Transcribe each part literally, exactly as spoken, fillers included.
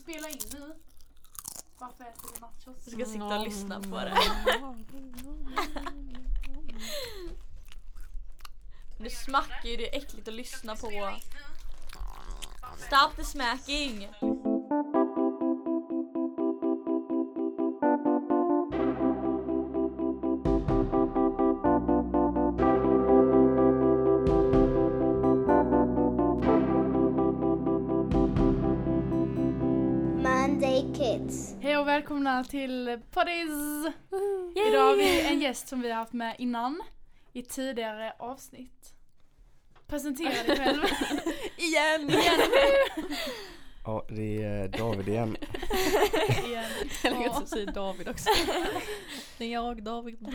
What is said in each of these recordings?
spela in nu. Varför äter du nachos? Du ska sitta och lyssna på det. Du smackar ju, det är äckligt att lyssna på. Stop the smacking. Monday Kids. Hej och välkomna till Poddis! Idag har vi en gäst som vi har haft med innan i tidigare avsnitt. Presentera dig själv. Igen! Igen. Ja, det är David igen. Igen. Eller jag ska säga David också. Det är jag, David.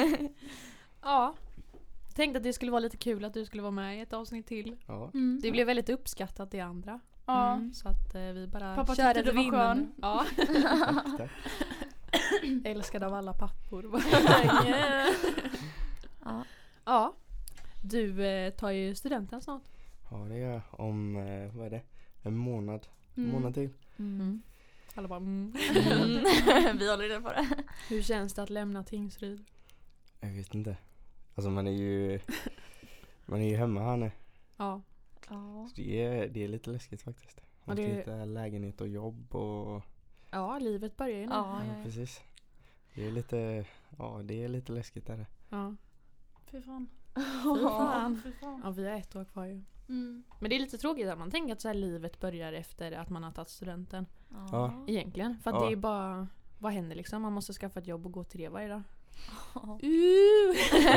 Ja. Tänkte att det skulle vara lite kul att du skulle vara med i ett avsnitt till. Ja. Mm. Det blev väldigt uppskattat i andra. Ja. Mm, så att eh, vi bara Pappa körde tyckte du var vinden. skön. Ja. Tack. Älskad av alla pappor. Yeah. Ja. Ja. Du eh, tar ju studenten snart. Ja, det är jag om, eh, vad är det? En månad. En Mm. månad till. Mm. Alla bara mm. Mm. Vi håller redan på det. Hur känns det att lämna Tingsryd? Jag vet inte. Alltså man är ju man är ju hemma här nu. Ja. Ja. Så det är, det är lite läskigt faktiskt. Man Ja, ska det- hitta lägenhet och jobb och Ja, livet börjar ju nu. Ja, ja, ja. precis. Det är lite, ja det är lite läskigt där. Ja. Fy fan. Fy fan. Fy fan. Ja, vi har ett år kvar ju. Mm. Men det är lite tråkigt att man tänker att så här livet börjar efter att man har tagit studenten. Ja. Egentligen. För att Ja. det är bara, vad händer liksom? Man måste skaffa ett jobb och gå till det varje dag. Ja. Uh!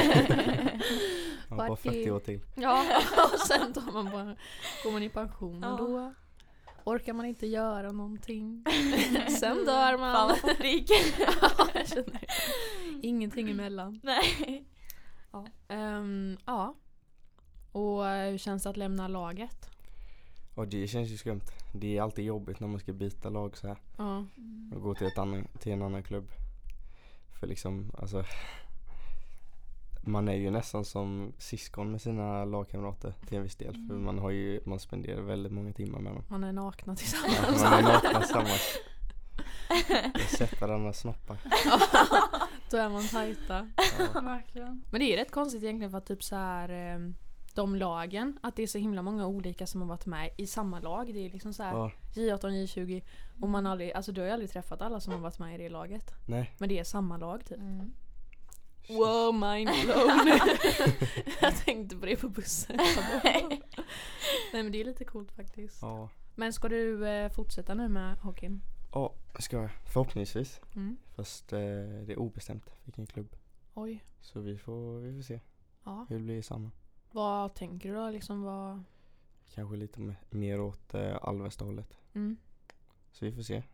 Man Vart bara fyrtio är- år till. Ja, och sen tar man bara, går man i pension Ja. och då orkar man inte göra någonting. Sen dör man. Fan vad fabrik. Ja, jag känner det. Ingenting emellan. Nej. Ja. Ehm, ja. Och eh, hur känns det att lämna laget? Och det känns ju skumt. Det är alltid jobbigt när man ska byta lag så här. Ja. Och gå till, ett annan, till en annan klubb. För liksom, alltså man är ju nästan som syskon med sina lagkamrater till en viss del. För man har ju, man spenderar väldigt många timmar med dem. Man är nakna Ja, tillsammans. man är nakna tillsammans. Jag sätter varandra snoppar. Då är man tajta. Ja. Verkligen. Men det är rätt konstigt egentligen för att typ så här eh, de lagen, att det är så himla många olika som har varit med i samma lag. Det är liksom så här Ja, J arton, J tjugo och man har aldrig, alltså du har ju aldrig träffat alla som har varit med i det laget. nej. Men det är samma lag typ. Mm. Wow, mind blown. Jag tänkte på det på bussen. Nej men det är lite coolt faktiskt. Ja, Men ska du eh, fortsätta nu med hockeyn? ja ska jag. Förhoppningsvis. Mm. Fast eh, det är obestämt vilken klubb. Oj. Så vi får, vi får se Ja. hur det blir samma. Vad tänker du då liksom vad... Kanske lite me- mer åt eh, Alvesta-hållet. Mm. Så vi får se.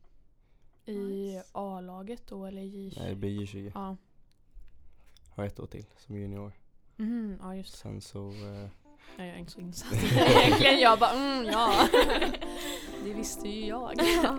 I Nice. A-laget då eller i... Nej, det blir J tjugo. Ja. Har ett år till som junior. Mhm, ja just det. Sen så... Eh, Ja, jag är inte så insatt. Egentligen jag bara, mm, ja. Det visste ju jag.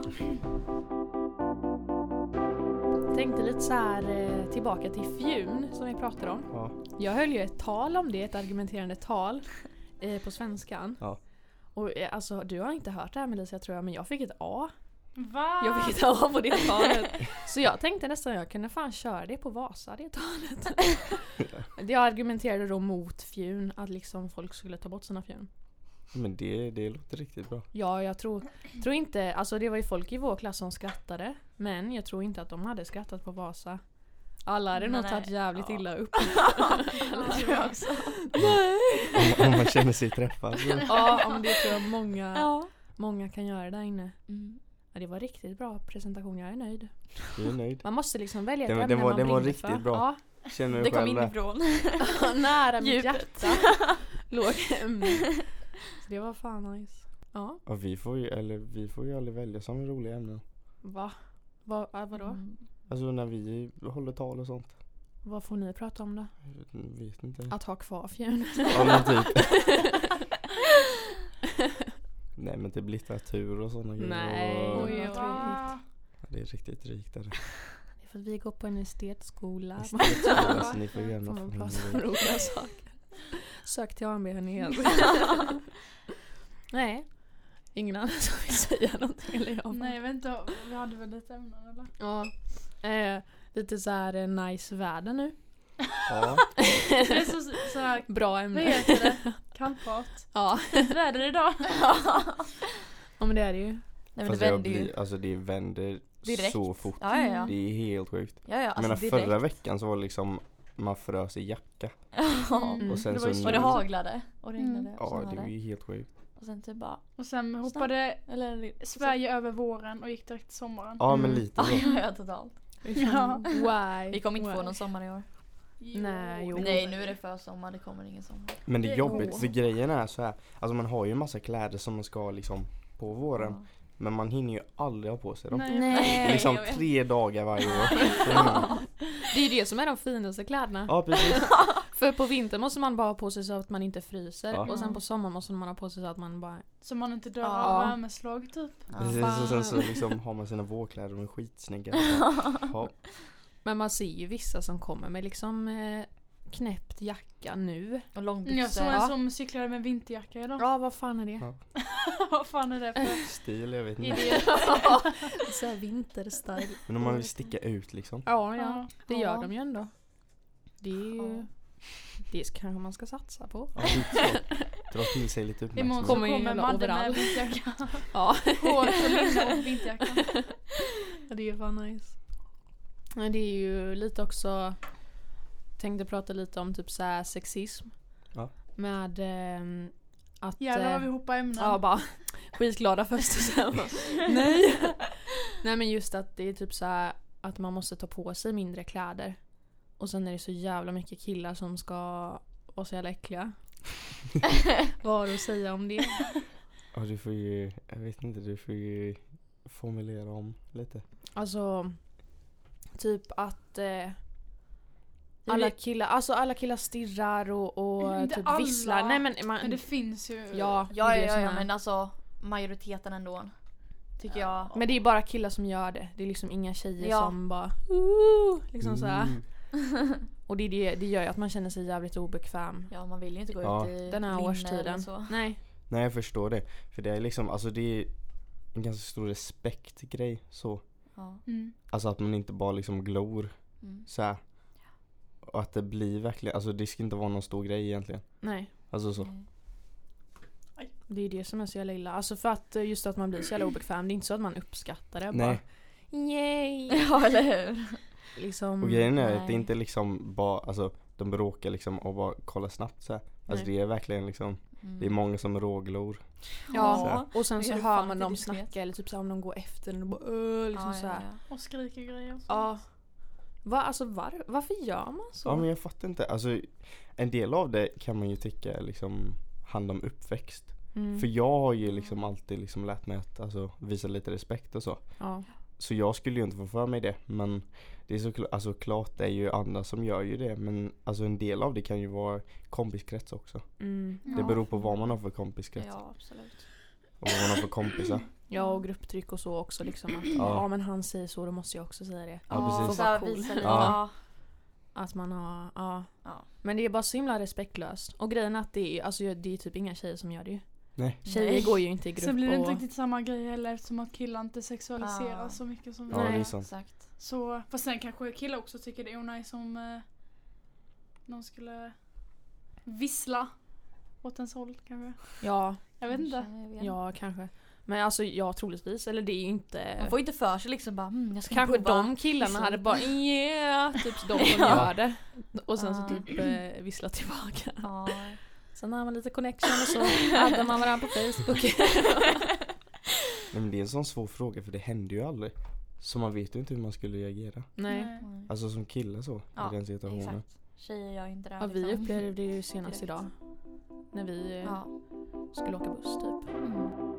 Tänkte lite så här eh, tillbaka till fjun som vi pratade om. ja. Jag höll ju ett tal om det, ett argumenterande tal eh, på svenskan. Ja. Och eh, alltså, du har inte hört det här Melissa tror jag, men jag fick ett A. Va? Jag fick ett A på det talet. Så jag tänkte nästan jag kunde fan köra det på Vasa, det talet. Jag argumenterade då mot fjun, att liksom folk skulle ta bort sina fjun. Men det, det låter riktigt bra. Ja, jag tror, tror inte, alltså det var ju folk i vår klass som skrattade, men jag tror inte att de hade skrattat på Vasa. Alla hade nog Nej, tagit jävligt ja. illa upp. Det tror jag också. Om, om man känner sig träffad. Så. Ja, om det tror jag många, Ja. många kan göra där inne. Mm. Ja, det var riktigt bra presentation, jag är nöjd. Du är nöjd. Man måste liksom välja ett Den- ämne den var- man den var brinner riktigt för. bra. Känner du Det kom själv där? inifrån. Ja, nära mitt Djupet. hjärta låg ämne. Så det var fan nice. Ja, Ja, vi får ju, eller vi får ju aldrig välja sådana roliga ämnen. va? Va, äh, vadå? Mm. Alltså när vi håller tal och sånt. Vad får ni prata om då? Jag vet inte. Att ha kvar fjun. Ja, men typ. Nej, men typ litteratur och sådana grejer. Nej, Och, oj, oj. Va? ja, det är riktigt rikt där. Det är för att vi går på universitetsskola. Alltså, ni får Får gärna man få prata om in roliga saker. Sök till A M B här nere. Nej. Ingen annan som vill säga någonting eller jag? Nej, jag vet inte. Vi hade väl lite ämnen eller? Ja. Eh, lite så här eh, nice väder nu. Ja. Det är så, så här, Bra vad ämne. heter det? Kallprat. Ja. Väder idag. Ja, men det är det ju. Nej, men Fast det jag vänder ju blir, alltså det vänder direkt. så fort. Ja, ja, ja. Det är helt sjukt. ja, ja Jag alltså menar direkt. förra veckan så var det liksom man frös i jacka. Ja. Mm. Och sen Det så var ju nu, Och det haglade och regnade Mm. och Ja, snöade. det var ju helt sjukt. Och sen typ bara Och sen hoppade eller Sverige över våren och gick direkt till sommaren. Ja, men Mm. lite Ja, så. ja, ja, totalt. Ja. Why? Vi kommer inte få Why? någon sommar i år. Nej, jo. Nej, nu är det för sommar, det kommer ingen sommar. Men det är Det- jobbigt för grejen är så här. Alltså man har ju en massa kläder som man ska liksom på våren. Ja. Men man hinner ju aldrig ha på sig dem. Nej. Nej. Liksom jag vet. tre dagar varje år. Mm. Det är ju det som är de finaste kläderna. Ja, precis. För på vintern måste man bara ha på sig så att man inte fryser. Ja. Och sen på sommaren måste man ha på sig så att man bara... Så man inte dör Ja. av värmeslag typ. Precis, och sen så fan. liksom har man sina vårkläder och de är skitsnygga. Ja. Men man ser ju vissa som kommer med liksom eh, knäppt jacka nu. Och långbyxor. Jag såg en Ja. som cyklade med vinterjacka idag. Ja, vad fan är det? Ja. Vad fan är det för Stil, jag vet inte. idiot? Såhär vinterstyle. Men om man vill sticka ut liksom. Ja, ja. Ja. Det Ja. gör de ju ändå. Det är ju... Ja. Det kanske man ska satsa på. Ja, lite så. Dra till sig lite Imorgon så uppmärksamhet. Kommer ju kommer jävla Madde med overall. vinterjacka. Ja. Hårt och linne och vinterjacka. Ja, det är ju fan nice. Men det är ju lite också... Tänkte prata lite om typ så här sexism. Ja. Med ehm, att... Jävlar eh, vad vi hoppar ämnen. Ja, bara skitglada först och sen bara, nej. Nej, men just att det är typ så här att man måste ta på sig mindre kläder. Och sen är det så jävla mycket killar som ska vara så jävla äckliga. Vad har du att säga om det? Ja, du får ju, jag vet inte, du får ju formulera om lite. Alltså, typ att eh, alla killar, alltså alla killar stirrar och, och Inte typ alla. visslar. Nej, men, man, Men det finns ju. ja, Ja, det är ja, det ja, som ja, är. men alltså majoriteten ändå. Tycker jag. Men det är bara killar som gör det. Det är liksom inga tjejer Ja. som bara Ooh, liksom så här. Mm. Och det, är det, det gör ju att man känner sig jävligt obekväm. Ja, man vill ju inte gå Ja. ut i Den här linne eller årstiden. så. Nej. Nej, jag förstår det. För det är liksom, alltså det är en ganska stor respektgrej så. Ja. Mm. Alltså att man inte bara liksom glor Mm. så här. Och att det blir verkligen, alltså det ska inte vara någon stor grej egentligen. Nej. Alltså så. Mm. Det är det som är så jävla illa. Alltså för att eh, just att man blir så jävla obekväm. Det är inte så att man uppskattar det. Nej. Bara, yay! Ja, eller hur? Liksom, Och grejen är att det Nej. inte liksom bara, alltså de bråkar liksom och bara kolla snabbt så här. Alltså Nej. det är verkligen liksom, Mm. det är många som råglor. Ja, och sen Det så är hör fan man inte dem diskret. snacka eller typ så här, om de går efter den och bara öh, liksom ja, så ja, här. ja. Och skriker grejer. Och så. Ja. Va, alltså var, varför gör man så? Ja, men jag fattar inte. Alltså en del av det kan man ju tycka är liksom hand om uppväxt. Mm. För jag har ju liksom alltid liksom lärt mig att alltså, visa lite respekt och så. Ja. Så jag skulle ju inte få för mig det. Men det är så kl- alltså, klart det är ju andra som gör ju det. Men alltså en del av det kan ju vara kompiskrets också. Mm. Det Ja. beror på vad man har för kompiskrets. Ja, absolut. Och vad man har för kompisar. Ja, och grupptryck och så också liksom. Att, ja. Ja. men han säger så, då måste jag också säga det. Ja, precis. Så här, Får vara visa cool. lite. Ja. Ja. Att man har, ja. Ja. Men det är bara så himla respektlöst. Och grejen är att det är, alltså, det är typ inga tjejer som gör det ju. Nej. Tjejer Nej. går ju inte i grupp Sen blir det och... inte riktigt samma grej heller eftersom att killar inte sexualiserar Ah. så mycket som Ja, vi det gör. är sant. Exakt. Så, fast sen kanske killar också tycker det är onajs om eh, någon skulle vissla åt ens håll kanske. Ja, Jag vet inte. Kanske, jag vet. ja kanske. Men alltså ja, troligtvis. Eller det är ju inte... Man får inte för sig liksom bara, mm, jag ska Kanske prova. de killarna vissla hade lite. bara yeah, typ de som Ja. gör det. Och sen så Ah. typ eh, vissla tillbaka. Ja. Sen har man lite connection och så addar man varandra på Facebook. Nej, men det är en sån svår fråga för det händer ju aldrig. Så man vet ju inte hur man skulle reagera. Nej. Mm. Alltså som kille så. Ja, I den situationen. Exakt. Tjejer gör inte det. Ja, vi liksom. upplevde det ju senast Direkt. idag. När vi eh, Ja. skulle åka buss typ. Mm.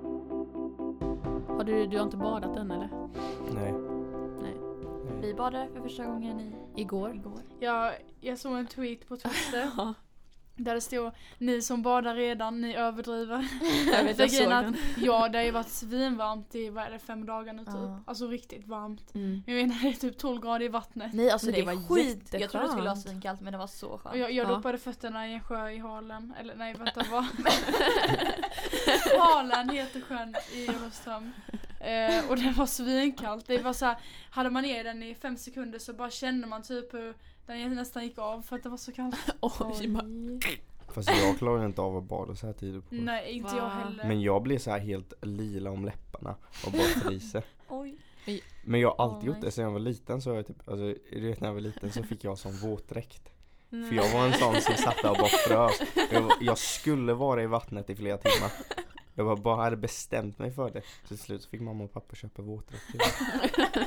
Har du, du har inte badat än eller? Nej. Nej. Vi badade för första gången i Igår? igår. Jag, jag såg en tweet på Twitter Ja. Där det stod, ni som badar redan, ni överdriver. Jag vet, jag För såg grejen den. att, ja, det har ju varit svinvarmt i, vad är det, fem dagar nu typ. Ja. Alltså riktigt varmt. Mm. Jag menar, det är typ tolv grader i vattnet. Nej alltså Men det, det var var skit. Jag trodde det skulle vara jätteskönt. svinkallt men det var så skönt. Och jag, jag Ja. doppade fötterna i en sjö i Halen. Eller nej, vänta, vad? Halen heter sjön i Olofström. Eh, och det var svinkallt. Det var så här, hade man ner den i fem sekunder så bara kände man typ hur den nästan gick av för att det var så kallt. Oj, ma- Fast jag klarar inte av att bada så här tidigt på. Nej, inte Va? jag heller. Men jag blir så här helt lila om läpparna och bara fryser. Oj. Men jag har alltid Oh, gjort nice. det sen jag var liten, så har jag typ, alltså du vet när jag var liten så fick jag som våtdräkt. Nej. För jag var en sån som satt där och bara frös. Jag, var- jag skulle vara i vattnet i flera timmar. Jag bara, bara hade bestämt mig för det. Så till slut så fick mamma och pappa köpa våtdräkt till mig.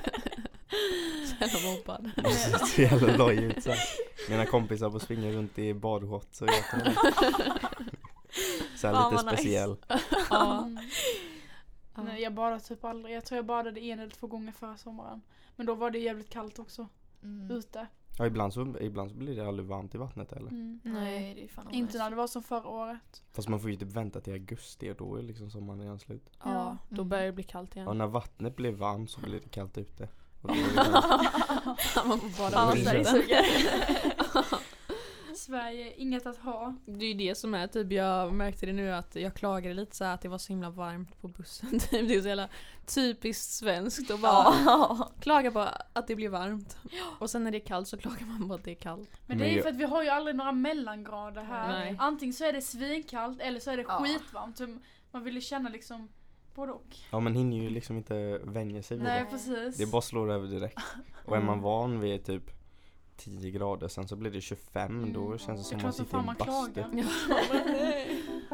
Jävla mobbad. Det ser så jävla loj ut så här. Mina kompisar får springa runt i badshorts så jag kan så här Fan, lite vad nice. speciell. Ja. Mm. Nej, jag badade typ aldrig. Jag tror jag badade en eller två gånger förra sommaren. Men då var det jävligt kallt också. Mm. Ute. Ja, ibland så, ibland så blir det aldrig varmt i vattnet eller. Mm. Nej det är fan Inte nice. när det var som förra året. Fast man får ju typ vänta till augusti och då är liksom sommaren redan slut. Ja, då Mm. börjar det bli kallt igen. Och när vattnet blir varmt så blir det kallt ute. Och då är det varmt. Man får bara Fan vad det är Sverige så. suger. Sverige, inget att ha. Det är ju det som är typ, jag märkte det nu att jag klagade lite så här att det var så himla varmt på bussen. Typ, det är så jävla typiskt svenskt och bara Ja. klaga på att det blir varmt. Och sen när det är kallt så klagar man på att det är kallt. Men Men det är ju jag- för att vi har ju aldrig några mellangrader här. Nej. Antingen så är det svinkallt eller så är det Ja. skitvarmt. Så man vill ju känna liksom både och. Ja, man hinner ju liksom inte vänja sig vid Nej, det. precis. Det bara slår över direkt. Och är man van vid typ tio grader, sen så blir det tjugofem, Mm. då känns det Det som är man klart som sitter i fan en man bastu. klagar.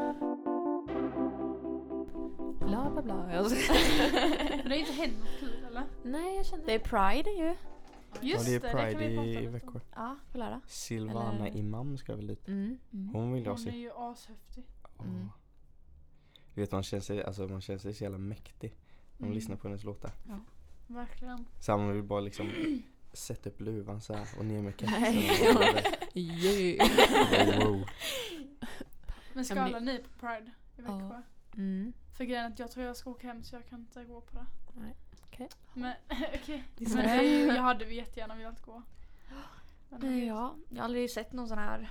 Bla bla bla. Jag ska- Men det är inte hänt något kul eller? Nej, jag känner Det är Pride ju. Ja, Just det är det, det kan Pride vi prata i, i lite om. veckor. Ja, får lära. Silvana Eller- Imam ska väl dit. Mm. Mm. Hon vill jag Hon är se. ju ashäftig. Mm. Ja. Du vet, man känner sig, alltså, man känner sig så jävla mäktig när man Mm. lyssnar på hennes låtar. Verkligen. Så man vill bara liksom sätta upp luvan så här och ner med Nej. kepsen. och bara- Yeah. wow. Men ska Ja, men alla ni på Pride i Växjö? Ja. Mm. För grejen är att jag tror jag ska åka hem så jag kan inte gå på det. Nej, okej. Men okej. Det är Men så. det är ju- jag hade vi jättegärna velat gå. Men det- Nej, ja. Jag har aldrig sett någon sån här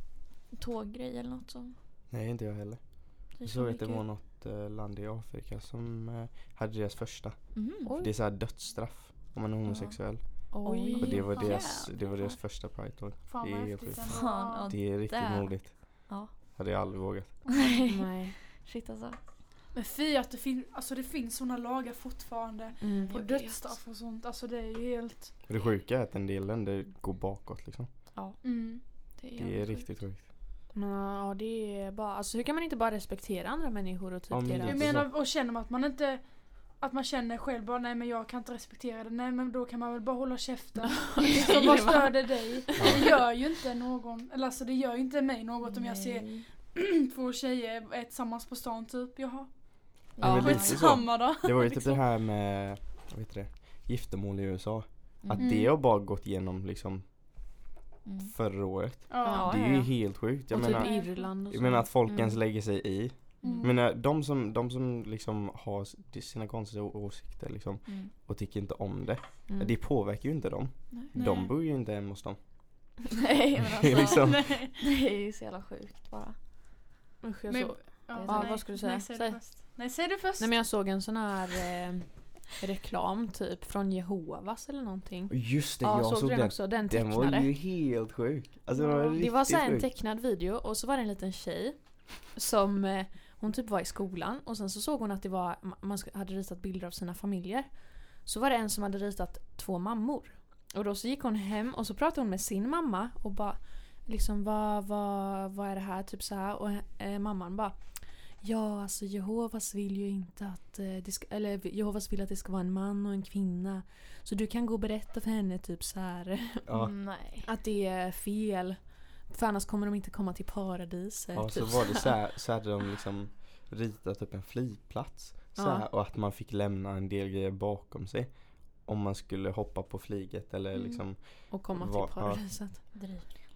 tåggrej eller något så. Nej, inte jag heller. Det Jag är såg att det mycket- var något eh, land i Afrika som eh, hade deras första. Mhm. Oj. Det är så här dödsstraff om man är homosexuell. Oj. Och det var Fan, deras, det var jävlar. deras första Pride-tåg. Fan Det vad är helt häftigt sjukt. ändå. Fan, ja. Det är riktigt där. modigt. Ja. Hade jag aldrig vågat. Nej. Shit alltså. Men fy att det, fin- alltså det finns såna lagar fortfarande. Mm. På Jag vet. dödsstraff och sånt. Alltså det är ju helt... Och det sjuka är att en del länder går bakåt liksom. Mm. Det är, Det är jävligt riktigt sjukt. sjukt. Men ja, det är bara, alltså hur kan man inte bara respektera andra människor och typ Ja, men deras... Jag Lite menar, och känner man att man inte... Att man känner själv bara, nej men jag kan inte respektera det. Nej men då kan man väl bara hålla käften. Så vad stör det dig? Det gör ju inte någon, eller alltså det gör ju inte mig något om jag ser Nej. två tjejer är tillsammans på stan typ. Jaha, Ja, men lite så. skitsamma då. Det var ju typ Liksom. det här med, vad heter det, giftermål i U S A. Att Mm. det har bara gått igenom liksom Mm. förra året. Ja. Ja, Det är ju ja. helt sjukt. Jag och menar, typ Irland och jag så. menar att folk Mm. ens lägger sig i. Mm. Jag menar, de som, de som liksom har s- sina konstiga å- åsikter liksom, Mm. och tycker inte om det. Mm. Det påverkar ju inte dem. Nej. De Nej. bor ju inte hemma hos dem. Nej men alltså. Liksom. Nej. Det är ju så jävla sjukt bara. Usch, jag Men- så... Ja, Ja, nej. vad skulle du säga? Nej, säg Säg. det först. Nej, säg det först. Nej men jag såg en sån här eh, reklam typ från Jehovas eller någonting. Och just det, Ja, jag såg såg du den den. också? Den Den var tecknade. ju helt sjuk. Alltså den var Ja. riktigt Det var så här en sjuk. tecknad video och så var det en liten tjej som eh, hon typ var i skolan och sen så såg hon att det var man sk- hade ritat bilder av sina familjer. Så var det en som hade ritat två mammor. Och då så gick hon hem och så pratade hon med sin mamma och bara liksom vad vad vad är det här typ så här och eh, mamman bara ja, alltså Jehovas vill ju inte att eh, det ska, eller Jehovas vill att det ska vara en man och en kvinna. Så du kan gå och berätta för henne typ så här Ja. Mm, nej. att det är fel. För annars kommer de inte komma till paradiset. Ja, så typ var det så här, så hade de liksom ritat upp en flygplats så Ja. här, och att man fick lämna en del grejer bakom sig om man skulle hoppa på flyget eller Mm. liksom Och komma Va- till ja. paradiset. Driv.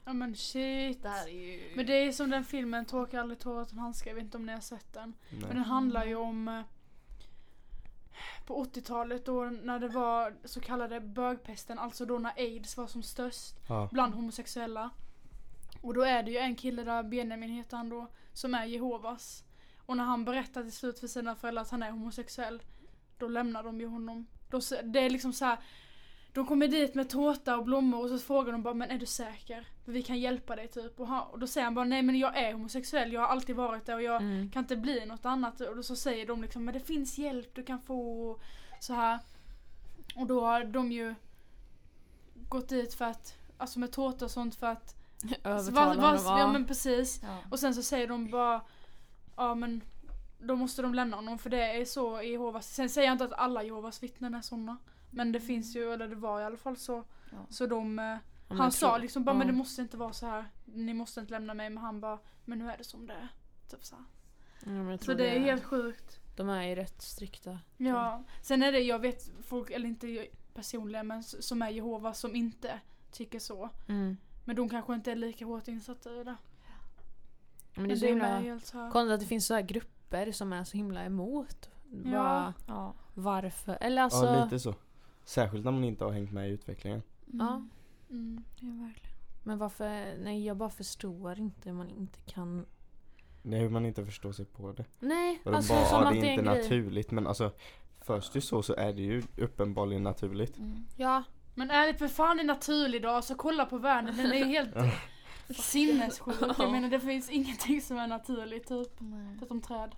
Ja men shit. Det här är ju... Men det är som den filmen Torka aldrig tårar utan handskar. Jag vet inte om ni har sett den. Nej. Men den handlar ju om eh, på åttiotalet då när det var så kallade bögpesten. Alltså då när AIDS var som störst Ja. bland homosexuella. Och då är det ju en kille där, Benjamin heter han då, som är Jehovas. Och när han berättar till slut för sina föräldrar att han är homosexuell, då lämnar de ju honom. Då, det är liksom så här, de kommer dit med tårta och blommor och så frågar de bara, men är du säker? För vi kan hjälpa dig typ. Och, han, och då säger han bara, nej men jag är homosexuell, jag har alltid varit det och jag Mm. kan inte bli något annat. Och då så säger de liksom, men det finns hjälp du kan få så här. Och då har de ju gått dit för att, alltså med tårta och sånt för att Övertala va, va, honom, ja. ja men precis. Ja. Och sen så säger de bara, ja men då måste de lämna honom för det är så i Jehovas. Sen säger jag inte att alla Jehovas vittnen är såna. Men det finns ju, eller det var i alla fall så. Ja. Så de, eh, Ja, men han jag sa tror- liksom bara, ja. men det måste inte vara så här. Ni måste inte lämna mig. Men han bara, men nu är det som det är. Typ så här. Ja, men jag Så tror det är helt sjukt. De är ju rätt strikta. Ja. Sen är det, jag vet folk, eller inte jag personligen, men s- som är Jehovas som inte tycker så. Mm. Men de kanske inte är lika hårt insatta i det. Men det är så är himla med helt så här. konstigt att det finns så här grupper som är så himla emot. Ja. Bara, Ja. varför? Eller alltså... Ja, lite så. Särskilt när man inte har hängt med i utvecklingen. Ja. Mm. Ja, verkligen. Men varför? Nej, jag bara förstår inte hur man inte kan... Det är hur man inte förstår sig på det. Nej, Och de alltså bara, som ja, att det det är är en inte grej. naturligt. Men alltså, först ju så så är det ju uppenbarligen naturligt. Mm. Ja, Men ärligt, för fan är naturlig då? Alltså kolla på världen, den är ju helt sinnessjuk. Jag menar det finns ingenting som är naturligt typ. Nej. Förutom träd.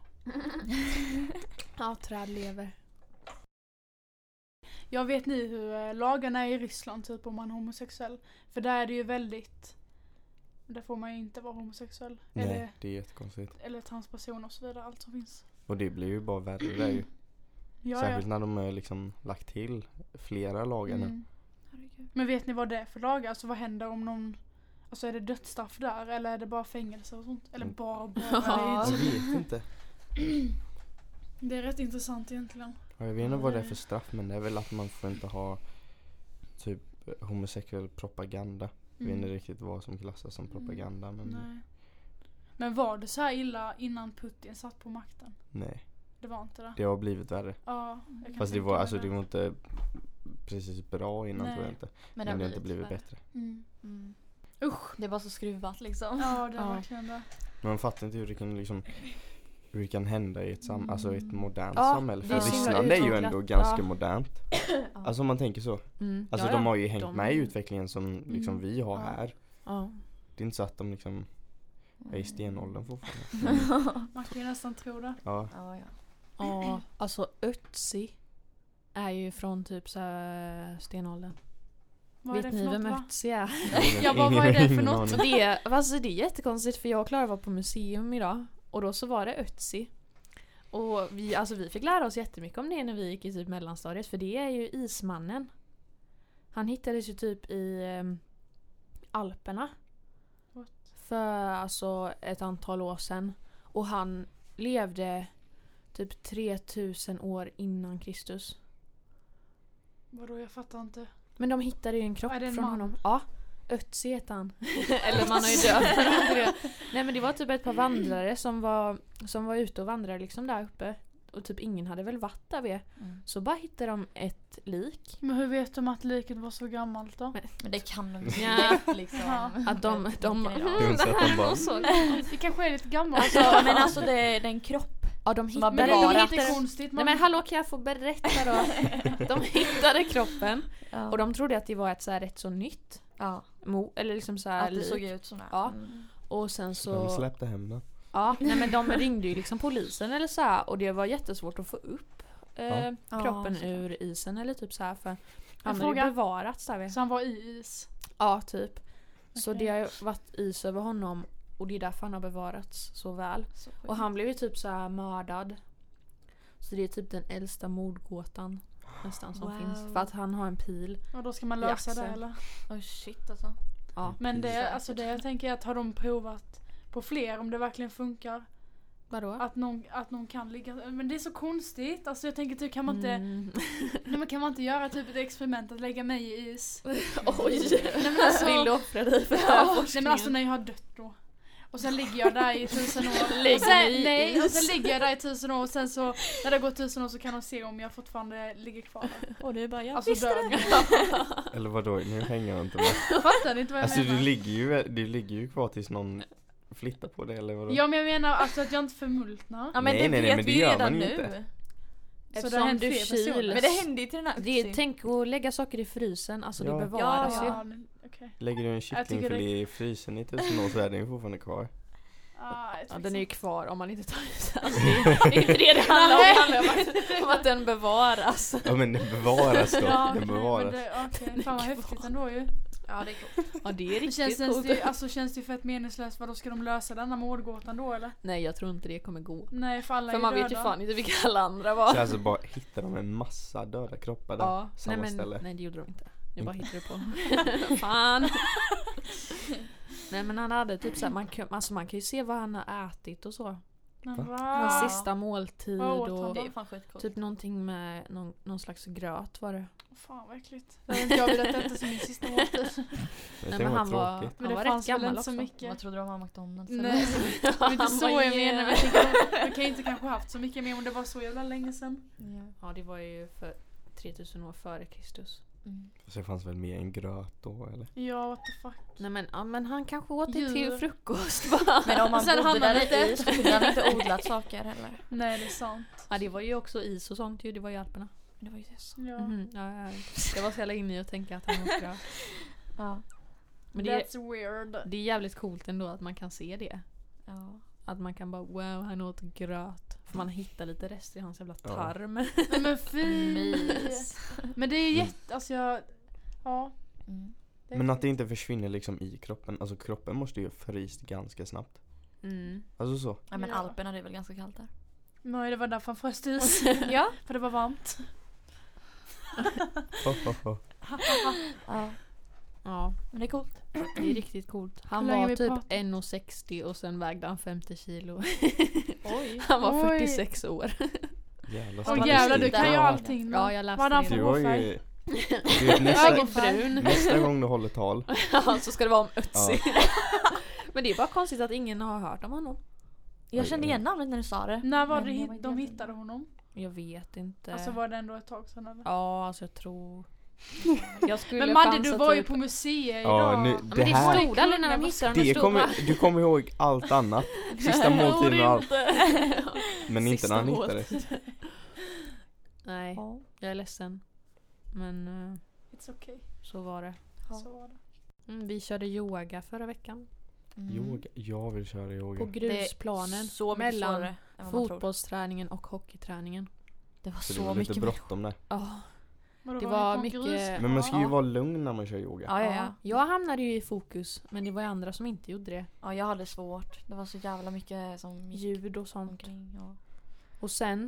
ja träd lever. Jag vet ni hur eh, lagarna är i Ryssland typ om man är homosexuell. För där är det ju väldigt, där får man ju inte vara homosexuell. Nej, Eller, det är jättekonstigt. eller transperson och så vidare, allt som finns. Och det blir ju bara värre där ju. Ja, Särskilt ja. när de har liksom lagt till flera lagar nu. Mm. Herregud. Men vet ni vad det är för lagar? Alltså vad händer om någon, alltså är det dödsstraff där eller är det bara fängelse och sånt? Eller Mm. bara bara? Ja. det, är Jag ju- vet inte. det är rätt intressant egentligen. Ja, jag vet inte vad det är för straff, men det är väl att man får inte ha typ homosexuell propaganda. Jag vet inte riktigt vad som klassas som propaganda, men nej. Nej. Men var det så här illa innan Putin satt på makten? Det var inte det. Det har blivit värre. Ja, jag kan Fast det tänka var, mig alltså, det var inte precis bra innan, Nej. tror jag inte. Men, Men det har inte blivit blivit värre. bättre. Mm. Mm. Usch. Det var så skruvat liksom. Ja, det är Ja. verkligen det. Men man fattar inte hur det kan liksom hur det kan hända i ett, sam- alltså ett modernt Ja, samhälle. det För är så himla Ryssland är ju utvecklat. ändå ganska Ja. modernt. Ja. Alltså om man tänker så. Mm. Alltså ja, de ja. har ju hängt De- med i utvecklingen som liksom Mm. vi har Ja. här. Ja. Det är inte så att de liksom är i stenåldern fortfarande. Man kan ju nästan tro det. Ja. Ja, ja. Ja, alltså Ötzi är ju från typ så här stenåldern. Vad är Vet det ni för vem något va? Ötzi är? Ja, vad- vad är det för Ingen något? aning. Det är, alltså det är jättekonstigt för jag och Klara var på museum idag och då så var det Ötzi. Och vi, alltså vi fick lära oss jättemycket om det när vi gick i typ mellanstadiet för det är ju ismannen. Han hittades ju typ i um, Alperna. What? För alltså ett antal år sedan. Och han levde typ tre tusen år innan Kristus. Vadå, jag fattar inte. Men de hittade ju en kropp Är det en från man? honom. Ja, Ötzi heter han. Eller man har ju döpt. Nej men det var typ ett par vandrare som var, som var ute och vandrade liksom där uppe. Och typ ingen hade väl varit där vid. Mm. Så bara hittade de ett lik. Men hur vet de att liket var så gammalt då? Men, Men det kan de ju Ja. direkt liksom. Ja. Att de- de- Okej då. Det är inte så att de bara, så, Det kanske är lite gammalt. Alltså, men alltså det är, det är en kropp. ja, de Som har hittade, Men det är de ju hittade, konstigt. Nej men hallå, kan jag få berätta då? De hittade kroppen. Ja. Och de trodde att det var ett så här rätt så nytt. ja. Mo, eller liksom så här Att det lik. såg ut sådär. Ja. Mm. Och sen så... de släppte hem den. Ja, nej men de ringde ju liksom polisen eller så här, och det var jättesvårt att få upp eh, Ja. kroppen Ja, så. ur isen eller typ så här för han hade ju fråga. bevarats där vid. Så han var i is. Ja, typ. Så Okej. det har ju varit is över honom och det är därför han har bevarats så väl. Så sjukt. Och han blev ju typ så här mördad. Så det är typ den äldsta mordgåtan nästan som Wow. finns. För att han har en pil. Och då ska man I lösa det axeln. eller? Oh shit alltså. Ja. Men det, Säkert. alltså det jag tänker är att har de provat på fler om det verkligen funkar? Vadå? Att någon, att någon kan ligga... Men det är så konstigt. Alltså jag tänker typ, kan man inte... Mm. Nej, men kan man inte göra typ ett experiment att lägga mig i is? Oj! Nej, men alltså, Vill du offra dig för den här ja, nej, forskningen? men alltså när jag har dött då. Och sen ligger jag där i tusen år. Lägger och sen, ni i nej, is? och sen ligger jag där i tusen år och sen så när det går tusen år så kan de se om jag fortfarande ligger kvar där. Och du bara, jag Alltså visste död. det. Eller vadå, nu hänger jag inte med. Fattar ni inte vad jag Alltså menar? du ligger ju, du ligger ju kvar tills någon flyttar på det eller vadå? Ja, men jag menar alltså att jag inte förmultnar. Ja men Nej, det nej, nej, vet men det vi ju gör redan man ju nu. inte. Så det har Eftersom hänt du fler personer. kyls. Men det hände ju till den här Det är, Upsi. tänk att lägga saker i frysen, alltså Ja. det bevaras Ja, ju. Ja, men, okej. Lägger du en Jag tycker kycklingfilé i frysen i tusen år så är den ju fortfarande kvar. Ah, jag Ja, tror den är ju så. kvar om man inte tar ut den. Alltså, det, är, det är inte det det handlar om, det handlar om att, om att den bevaras. Ja men den bevaras då, Ja, den nej, men bevaras. det, okej, fan vad häftigt ändå ju. Ja det är coolt. Ja, det är Det riktigt känns, coolt. det, alltså, känns det ju fett meningslöst, vad då ska de lösa denna mordgåtan då eller? Nej, jag tror inte det kommer gå. Nej, för alla För är man döda. vet ju fan inte vilka alla andra Så var. alltså bara hittar de en massa döda kroppar där, Ja, samma nej, men, ställe. nej det gjorde de inte. Nu Inte. bara hittar du på. Fan. Nej men han hade typ såhär, man kan, alltså man kan ju se vad han har ätit och så. Men Va? va? Hans sista måltid Vad åt och han Det då? är fan skitcoolt. typ någonting med någon, någon slags gröt var det. Fan vad äckligt. Jag vet inte, jag vill att detta som min sista måltid. Det Nej, kan men vara han var, tråkigt. Men han det var fanns rätt väl gammal inte så också. mycket. Vad trodde du om han McDonalds? Nej, det var inte så Han var jag menar. Men jag jävla- tänker, de kan ju inte kanske haft så mycket mer om det var så jävla länge sedan. Ja. Ja, det var ju för tre tusen år före Kristus. Mm. Så det fanns väl mer en gröt då eller? Ja, what the fuck. Nej men, ja, men han kanske åt det Djur. till frukost va? Men om man Sen bodde hamnade där det i så kunde han inte odlat saker heller. Nej, det är sant. Ja det var ju också is och sånt ju, det var ju Alperna. Men det var ju det så. Ja. Mhm, ja, ja. Jag var så jävla inne i att tänka att han åt gröt. Ja. Men det är, That's weird. det är jävligt coolt ändå att man kan se det. Ja. Att man kan bara wow, han åt gröt. För man hittar lite rester i hans jävla Ja. tarm. Nej, men fy. Mys. Men det är ju jätte, alltså jag, ja. Mm. Det är Men att det inte försvinner liksom i kroppen. Alltså kroppen måste ju fryst ganska snabbt. Mm. Alltså så. Ja men Ja. Alperna det är väl ganska kallt där. Nej, det var därför han fröst is. Ja. För det var varmt. Ho, ho, ho. Ja. Ja, Men det är coolt. det är riktigt coolt. Han Hur länge var vi typ pratat? en komma sextio och sen vägde han femtio kilo. Oj. Han var Oj. fyrtiosex år. Jävla Åh Åh, jävlar, du statistik. kan ju Ja. allting. Ja, jag läste Vad hade han det. för Du har hårfärg? ju... Du vet, nästa, Ögonbrun. nästa gång du håller tal. Ja, så ska det vara om Ötzi. Men det är bara konstigt att ingen har hört om honom. Jag kände igen namnet när du sa det. När var Men det jag var hit, de inte- hittade honom? Jag vet inte. Alltså var det ändå ett tag sedan eller? Ja, alltså jag tror... Jag skulle Men Madde, chansa du var ju typ- på museet Ja, idag. nu, Ja, men det det här... stod aldrig när de hittade honom. Det stod kommer, bara- du kommer ihåg allt annat. Sista måltiden och allt. Men inte Sista när han hittade. måltiden. Nej, Ja. jag är ledsen. Men eh, It's okay. så var det. Så var det. Mm, vi körde yoga förra veckan. Mm. Yoga, jag vill köra På yoga. grusplanen. Så mycket mellan svårare än vad man tror. fotbollsträningen och hockeyträningen. Det var Så så, det var lite mycket människor. bråttom där. Ja. Vadå, Det ni var på mycket- grus? Men man ska ju Ja. vara lugn när man kör yoga. Ja, ja, ja. Jag hamnade ju i fokus, men det var ju andra som inte gjorde det. Ja, jag hade svårt. Det var så jävla mycket som gick Ljud och sånt. omkring. Ja. Och sen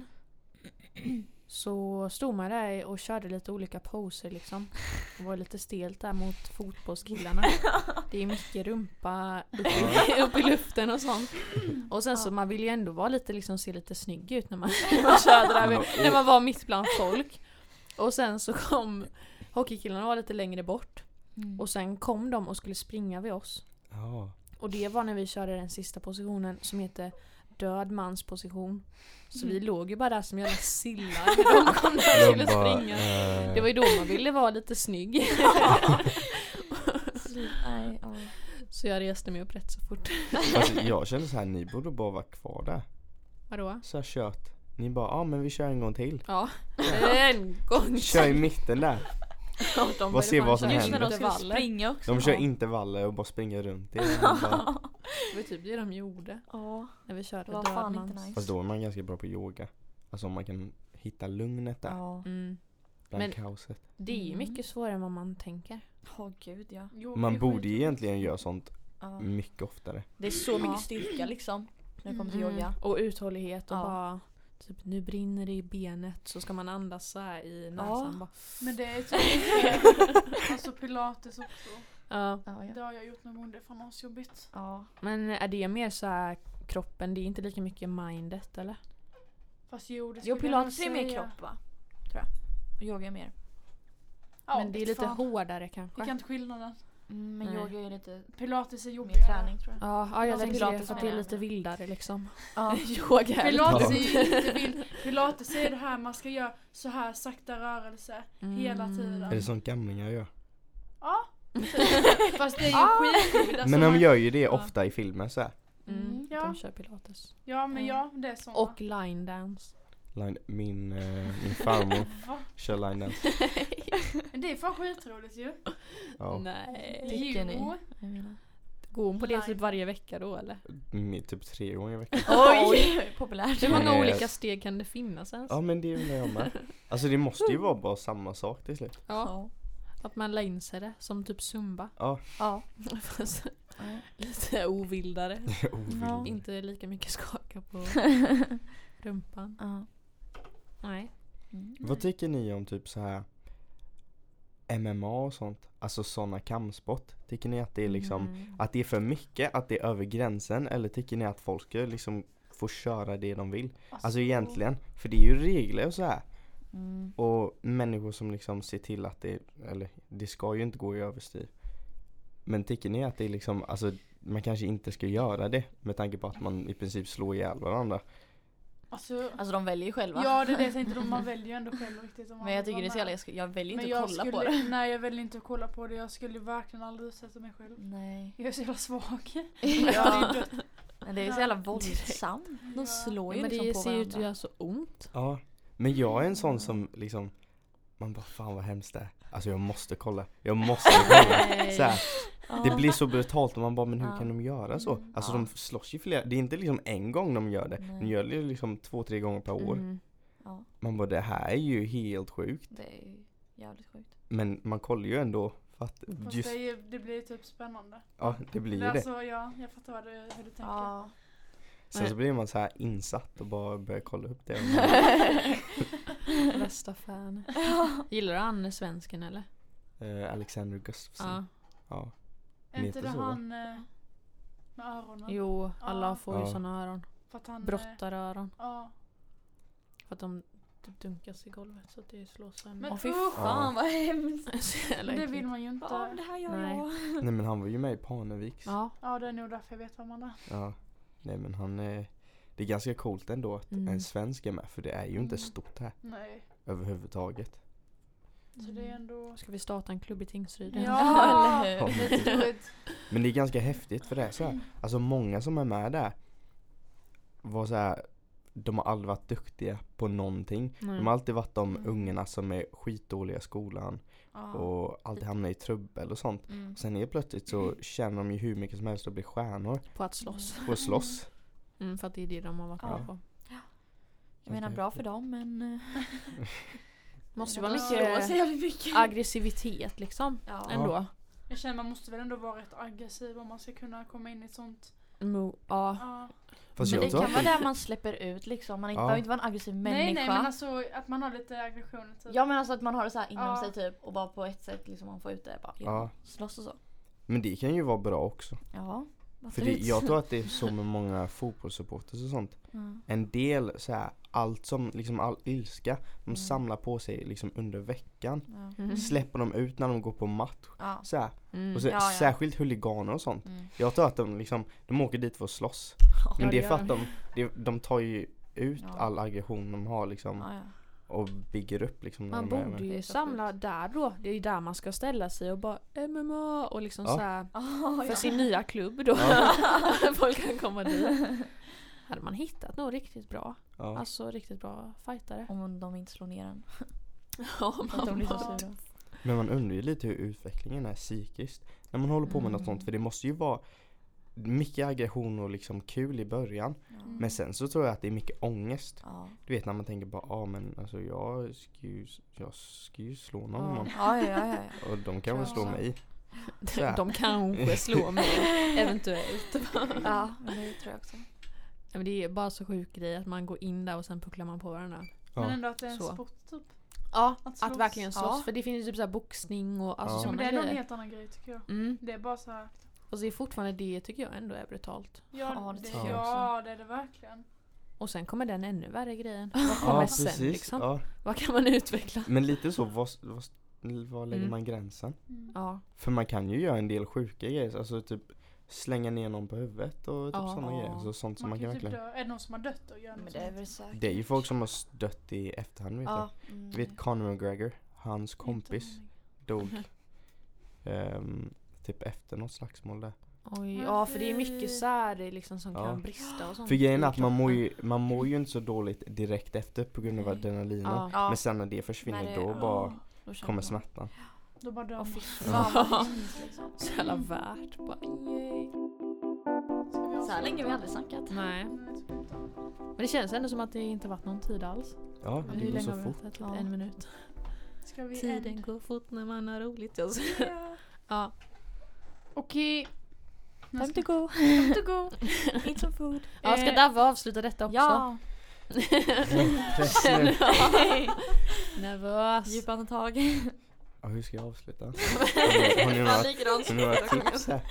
så stod man där och körde lite olika poser liksom. Det var lite stelt där mot fotbollskillarna. Det är mycket rumpa upp i, upp i luften och sånt. Och sen så man vill ju ändå vara lite liksom, se lite snygg ut när man, när man körde där med, när man var mitt bland folk. Och sen så kom hockeykillarna var lite längre bort. Mm. Och sen kom de och skulle springa vid oss. Ja. Och det var när vi körde den sista positionen som heter död mans position. Så vi låg ju bara där som jävla sillar när de kom där och De skulle bara, springa. eh, Det var ju då man ville vara lite snygg. Nej, ja. Så jag reste mig upp rätt så fort. alltså, jag kände så här, ni borde bara vara kvar där. Vadå? Så här kört. Ni bara, ja ah, men vi kör en gång till. Ja, en gång. Kör i mitten där. Ja, de Vad ser började vad fan som köra Just när de skulle intervaller. springa också. De kör ja. intervaller och bara springer runt. Det är bara, Det var typ det de gjorde Ja, när vi körde det var död fan mans. inte nice. fast då är man ganska bra på yoga. Alltså om man kan hitta lugnet där. Ja. Mm. Bland Men- kaoset. Det är ju Mm. mycket svårare än vad man tänker. Åh gud ja. Jo, Man det är borde skit. ju egentligen göra sånt ja. mycket oftare. Det är så mycket Ja. styrka liksom. När det kommer till Mm. yoga. Och uthållighet och Ja. bara typ nu brinner det i benet så ska man andas så här i näsan Ja. bara. Men det är typ alltså pilates också. Ja. Ja, Det ja. har jag gjort någon gång, det är fan asjobbigt. Ja. Men är det mer så här kroppen, det är inte lika mycket mindet, eller? Fast jo, det Jo, skulle jag nog pilates är mer säga. kropp, va? Tror jag. Och yoga är mer. Ja, Men det är lite fan. hårdare kanske. Jag kan inte skillnaden. Mm, men Nej. yoga är lite Pilates är mer jobbigare. träning, tror jag. Ja, ja jag Alltså, tänkte pilates det, för att det är menar jag. lite vildare liksom. Ja. Yoga är Pilates är lite... ju inte vild. Pilates är det här man ska göra så här sakta rörelse Mm. hela tiden. Är det sånt gamlingar gör? Ja. Fast det är ju skitjobbigt. Alltså Men de man- gör ju det ja. ofta i filmer så här. Mm, Ja. de kör pilates. Ja, men ja, det är så. Och line dance. Line, min, eh, min farmor Va? kör line dance. Men det är fan skitroligt ju. Ja, Nej. Tycker ni? Jo. Jag menar. Går hon på det Line. typ varje vecka då, eller? min, typ tre gånger i veckan. Oj, populärt. Hur många Nej, olika jag- steg kan det finnas ens? Ja, men det undrar jag med. Alltså det måste ju vara bara samma sak till slut. Ja, Ja. att man lär in sig det, som typ zumba. Ja, Ja. Fast Ja. lite ovildare. ovild. Ja. Inte lika mycket skaka på rumpan. Ja. Nej. Mm. Vad tycker ni om typ så här M M A och sånt? Alltså såna kampsport. Tycker ni att det är liksom Mm. att det är för mycket, att det är över gränsen, eller tycker ni att folk ska liksom få köra det de vill? Alltså egentligen, för det är ju regler och så här. Mm. Och människor som liksom ser till att det, eller det ska ju inte gå i överstyr. Men tycker ni att det är liksom, alltså man kanske inte ska göra det med tanke på att man i princip slår ihjäl varandra? Alltså, Alltså de väljer ju själva. ja, det är det jag tänkte. Man väljer ju ändå själv riktigt. Om man Men jag vill tycker det är så vara jävla, med. jag, ska, jag väljer Men inte att jag kolla skulle, på det. Nej, jag väljer inte att kolla på det. Jag skulle verkligen aldrig utsätta mig själv. Nej. Jag är så jävla svag. Ja. Det är dött. Men det är så jävla våldsamt. De Ja. slår ju Men liksom det på ser ju ut att varandra. göra så ont. Ja, men jag är en sån som liksom, man bara fan vad hemskt det är. Alltså jag måste kolla, jag måste kolla. Så här, det blir så brutalt och man bara, men hur Ja. kan de göra så? Mm. Alltså Ja. de slåss ju flera, det är inte liksom en gång de gör det. Nej. De gör det liksom två, tre gånger per år. Mm. Ja, Man bara, det här är ju helt sjukt. det är ju jävligt sjukt. Men man kollar ju ändå för att Fast just, det, är ju, det blir typ spännande. ja det blir ju Det är det. alltså, ja, jag fattar vad du, hur du tänker. Ja. Sen så blir man så här insatt och bara börjar kolla upp det. Bästa fan. Gillar du han svensken eller? Eh, Alexander Gustafsson. Ja. Ja. Är inte Heter det så, va? han eh, med öronen? Jo, alla Ja. får ju Ja. såna öron. För att han, eh, Brottaröron. Ja. För att de typ dunkas i golvet så att det slår sönder. Men Åh fy usch, fan vad hemskt. Så jävla men det äckligt. vill man ju inte. Ja, det här gör Nej. jag. Nej men han var ju med i Parneviks. Ja. Ja, det är nog därför jag vet vad man är. Ja. Nej men han är, det är ganska coolt ändå att Mm. en svensk är med. För det är ju inte Mm. stort här Nej. överhuvudtaget. Så det är ändå... Ska vi starta en klubb i Tingsryd? Ja, eller hur? lite roligt. Men det är ganska häftigt för det är så Mm. här. Alltså många som är med där var så här, de har aldrig varit duktiga på någonting. Nej. De har alltid varit de Mm. ungarna som är skitdåliga i skolan Ja. och alltid hamnar i trubbel och sånt. Mm. Sen är plötsligt så känner de ju hur mycket som helst att bli stjärnor På att slåss. och slåss. Mm, för att det är det de har varit Ja. bra på. Jag menar bra för dem men... Måste ju Men vara de slår så mycket jävligt mycket. aggressivitet liksom. Ja. Ändå. Jag känner man måste väl ändå vara rätt aggressiv om man ska kunna komma in i ett sånt. Mo- ja. Ja. Fast Men jag det tror kan att vara det, där man släpper ut liksom. Man inte, Ja. behöver inte vara en aggressiv människa. Nej, nej, men alltså att man har lite aggression. Typ. Ja men alltså att man har det så här inom Ja. sig typ. Och bara på ett sätt liksom man får ut det. Bara, ja. Ja. Slåss och så. men det kan ju vara bra också. Ja. För det, jag tror att det är så med många fotbollssupporters och sånt. Mm. En del så här, allt som, liksom all ilska, de Mm. samlar på sig liksom under veckan. Ja. Mm. Släpper de ut när de går på match. Ja. Så här. Mm. Och så, Ja, ja. särskilt huliganer och sånt. Mm. Jag tror att de liksom, de åker dit för att slåss. Men Ja, det är det för gör att de, de, de tar ju ut Ja. all aggression de har liksom. Ja, ja. Och bygger upp liksom. när Man de är borde med. Det är ju så samla där då. Det är ju där man ska ställa sig och bara M M A och liksom Ja. så här Ah, för ja. sin nya klubb då. Ja. Folk kan komma dit. Hade man hittat något riktigt bra. Ja. Alltså riktigt bra fightare. Om de inte slår ner en. Ja, För att de blir så bara- sura. Men man undrar ju lite hur utvecklingen är psykiskt. När man håller på med något Mm. sånt. För det måste ju vara mycket aggression och liksom kul i början. Ja. Mm. Men sen så tror jag att det är mycket ångest. Ja. Du vet när man tänker bara, ja ah, men alltså jag ska ju, jag ska ju slå någon. Ja. någon. Ja, ja, ja, ja. Och de kan väl slå Ja. mig. Så här. De kanske slår mig eventuellt. Ja, men det tror jag också. Ja, men det är bara så sjuk grej att man går in där och sen pucklar man på varandra. Men Ja. ändå att det är en Så. sport typ. Ja, Att att, slåss. verkligen slåss. Ja. För det finns ju typ så här boxning och alltså Ja. Men sådana det är nog en grejer. helt annan grej tycker jag. Mm. Det är bara så här. Och så är fortfarande det tycker jag ändå är brutalt. Ja, Ja, det, det ja, tycker jag ja det är det verkligen. Och sen kommer den ännu värre grejen. Vad kommer Ja, sen precis. liksom? Ja. Vad kan man utveckla? Men lite så, vad, vad, vad lägger Mm. man gränsen? Mm. Ja. För man kan ju göra en del sjuka grejer, alltså typ slänga ner någon på huvudet och typ Ja. sådana grejer. Så sånt som Man man kan kan typ verkligen... dö. Är det någon som har dött och gör Men något det är sånt? väl säkert. Det är ju folk som har dött i efterhand, vet Ja. jag. Mm. Du vet Conor McGregor, hans kompis dog ehm, typ efter något slagsmål där. Oj, Men ja för det är fy. mycket så här det liksom som Ja. kan brista och sånt. För grejen är i att man mår, kroppen. ju, man mår ju inte så dåligt direkt efter på grund av Nej. adrenalinet. Ja. Ja. Men sen när det försvinner När det- då ja, bara då känner kommer man- smärtan. Då bara dör Åh man. fy fan vad hemskt liksom. Så jävla värt. Bara, yay. Ska vi Så här länge har vi aldrig snackat. Nej. Nej, typ inte. Men det känns ändå som att det inte varit någon tid alls. Ja, det Hur går länge så har vi fort. pratat? Typ Ja. En minut. Ska vi Tiden end? går fort när man har roligt. Alltså. Ja. Ja. Okej. Time to go. Time to go. Eat some food. Ja, ska Eh, Davva avsluta detta också? Ja. Press nu. Nervös. Djupa andetag. Ja, hur ska jag avsluta? Har ni- har ni några, Likadant. har ni några tips här?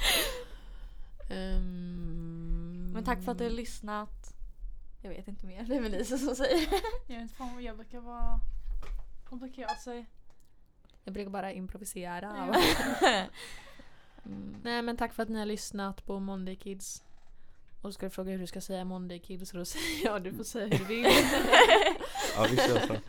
Um, Men tack för att du har lyssnat. Jag vet inte mer. Det är väl Lisa som säger. Jag vet inte fan vad jag brukar vara. Vad brukar jag säga? Jag brukar bara improvisera. Ja. Mm. Nej men tack för att ni har lyssnat på Monday Kids. Och så ska du fråga hur du ska säga Monday Kids. Och då säger jag du får säga hur du vill. Ja, vi kör så.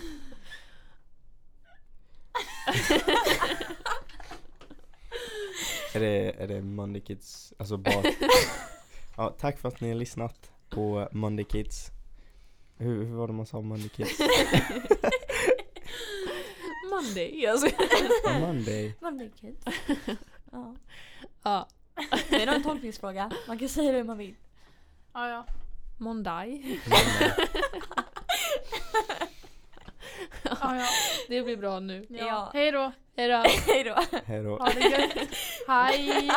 Är det, är det Monday Kids? Alltså bara... Ja, tack för att ni har lyssnat på Monday Kids. Hur, hur var det man sa Monday Kids? Monday. Alltså. Monday. Monday kids. Ja. Ja. Det är nog en tolkningsfråga. Man kan säga det hur man vill. Ja, ja. Monday. Ja, ja. Det blir bra nu. ja. Ja. Hej då. Hejdå. Hej då. Hej då. Ha det gött. Hej.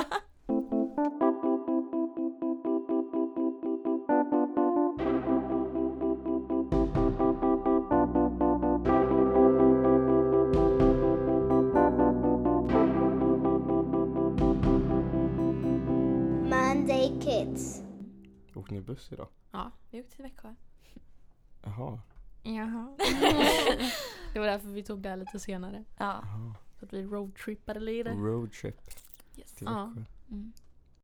Monday Kids. Åkte ni buss idag? Ja. Vi åkte till Växjö. Jaha. Jaha. Det var därför vi tog det här lite senare. Ja. Jaha. Så att vi roadtrippade lite. Roadtrip Yes. till Ja. Växjö. Mm.